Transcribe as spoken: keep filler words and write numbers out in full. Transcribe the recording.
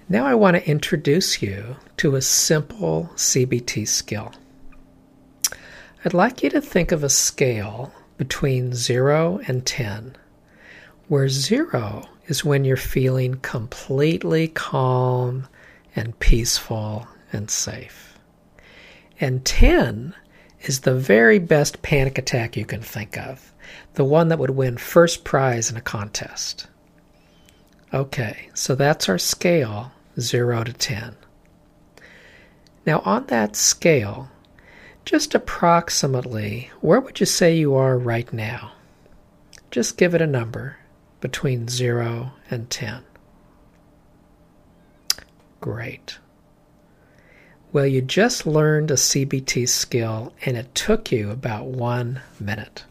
Now I want to introduce you to a simple C B T skill. I'd like you to think of a scale between zero and ten, where zero is when you're feeling completely calm and peaceful and safe. And ten is the very best panic attack you can think of, the one that would win first prize in a contest. Okay, so that's our scale, zero to ten. Now on that scale, just approximately, where would you say you are right now? Just give it a number between zero and ten. Great. Well, you just learned a C B T skill and it took you about one minute.